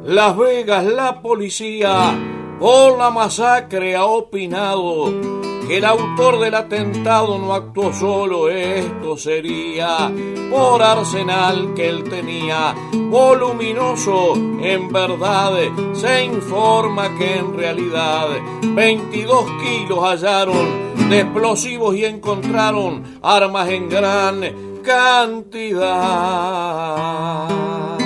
Las Vegas, la policía por la masacre ha opinado que el autor del atentado no actuó solo. Esto sería por arsenal que él tenía voluminoso. En verdad se informa que en realidad 22 kilos hallaron de explosivos y encontraron armas en gran cantidad.